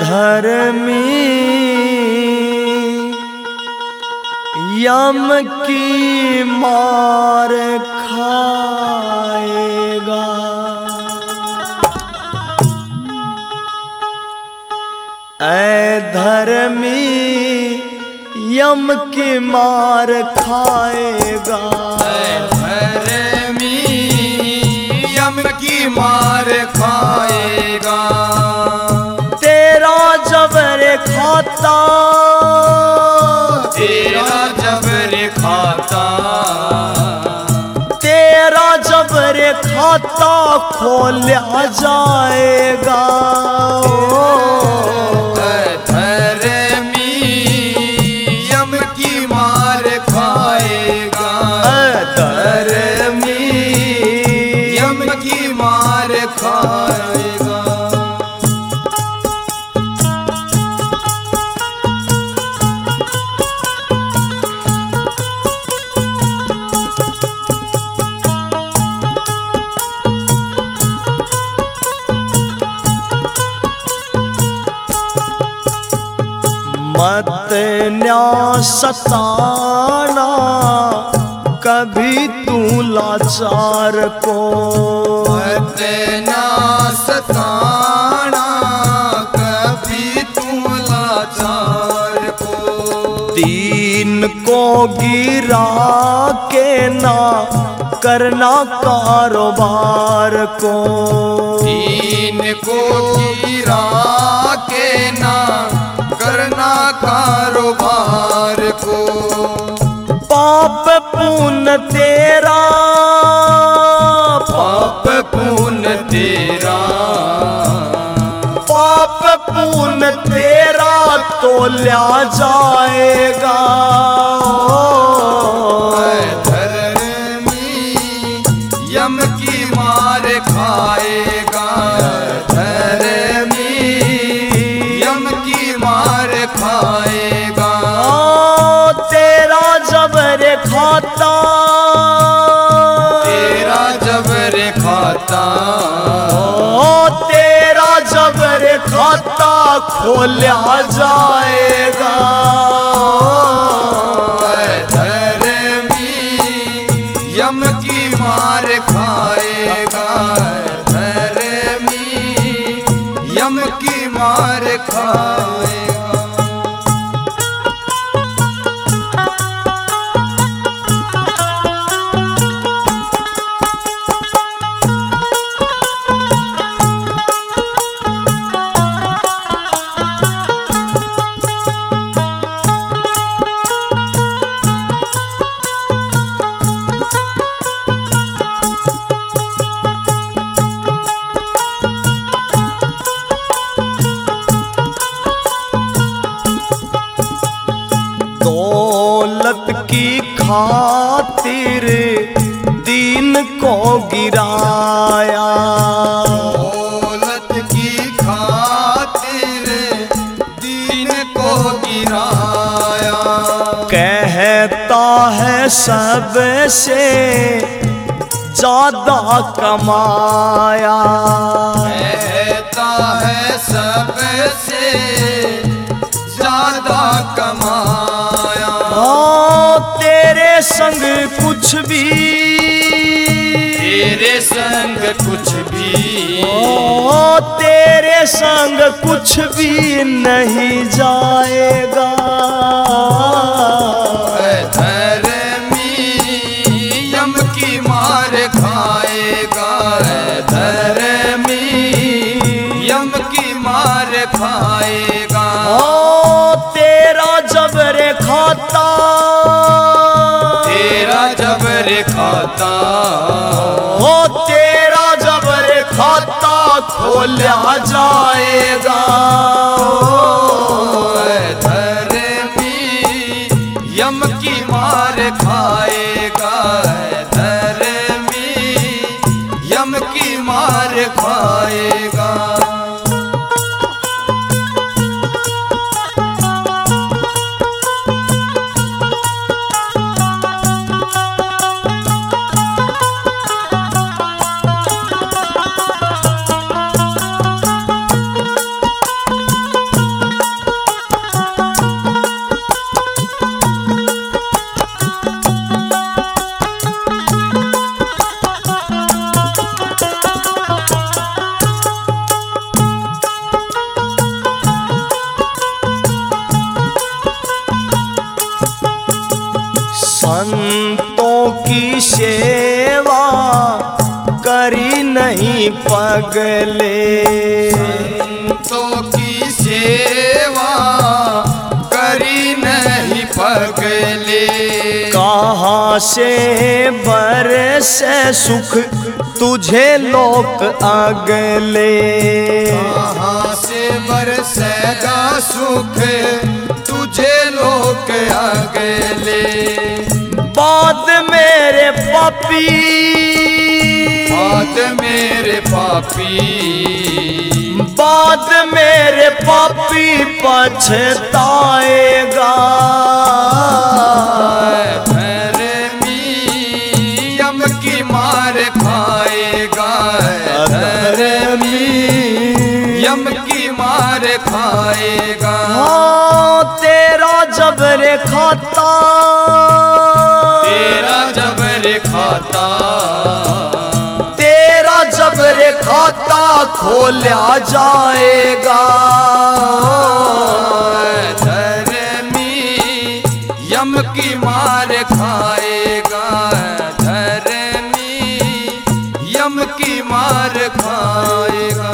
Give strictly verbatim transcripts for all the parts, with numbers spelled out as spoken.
धर्मी यम की मार खाएगा। ऐ धर्मी यम की मार खाएगा। धर्मी यम की मार खाएगा। तेरा जबर खाता, तेरा जबर खाता, तेरा जबर खाता खोला जाएगा। धर्मी यम की मार खाएगा। धर्मी यम की मार खाएगा। मत न्या सताना कभी तू लाचार को। मत ना सताना कभी तू लाचार को। दीन को गिरा के ना करना कारोबार को। दीन को गिरा के ना करना कारोबार को। पाप पुण्य तेरा, पाप पुण्य तेरा, पाप पुण्य तेरा तोला जाएगा। धर्मी यम की मार खाएगा। धर्मी यम की मार खाएगा। ओ तेरा जबर खाता, तेरा जबर खाता, ओ तेरा जबर खाता खोला जाएगा। धर्मी यम की मार खाएगा। धर्मी यम की मार खाएगा। दौलत की खातिर दीन को गिराया। दौलत की खातिर दीन को गिराया। कहता है सबसे ज्यादा कमाया। कहता है सबसे ज्यादा कमाया। ओ तेरे संग कुछ भी, तेरे संग कुछ भी, ओ तेरे संग कुछ भी नहीं जाएगा। धर्मी यम की मार खाएगा। धर्मी यम की मार खाएगा। ओ तेरा जबर खाता, तेरा जबर खाता, ओ तेरा जबर खाता खोला जाएगा। धर्मी यम की मार खाएगा। धर्मी यम की मार खाएगा। करी नहीं पगले। संतों की सेवा करी नहीं पगले। कहाँ से बरसे सुख तुझे लोक अगले। कहाँ से बरसेगा सुख तुझे लोक अगले। बाद मेरे पापी, बाद मेरे पापी, बाद मेरे पापी पछताएगा। धर्मी यम की मार खाएगा। धर्मी यम की मार खाएगा। हाँ तेरा जबर खाता, तेरा जबर खाता, तेरा जबर खाता खोला जाएगा। धर्मी यम की मार खाएगा। धर्मी यम की मार खाएगा।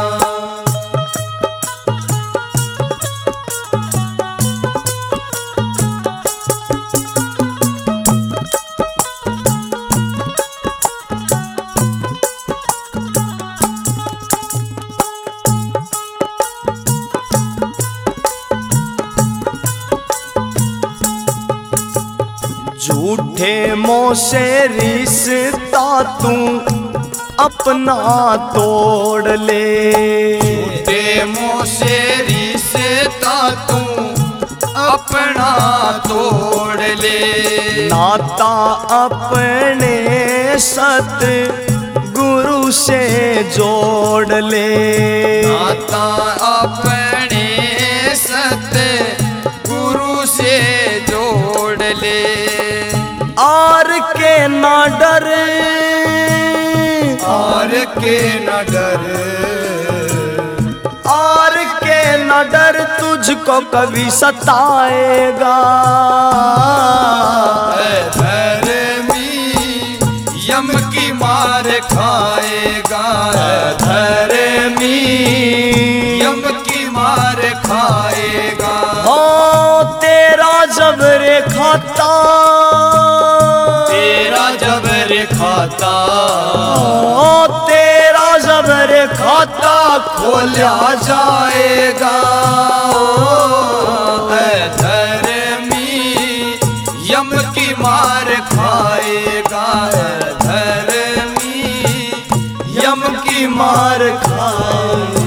झूठे मोह से रिश्ता तू अपना तोड़ ले। झूठे मोह से रिश्ता तू अपना तोड़ ले। नाता अपने सत गुरु से जोड़ ले। नाता अपने सत गुरु से जोड़ ले। आर के ना डर, आर के न डर, आर के न डर तुझको कभी सताएगा। धर्मी यम की मार खाएगा। धर्मी यम की मार खाएगा। हाँ तेरा जबर खाता, तेरा जबर खाता, हाँ तेरा जबर खाता खोला जाएगा। धर्मी यम की मार खाएगा। धर्मी यम की मार खाएगा।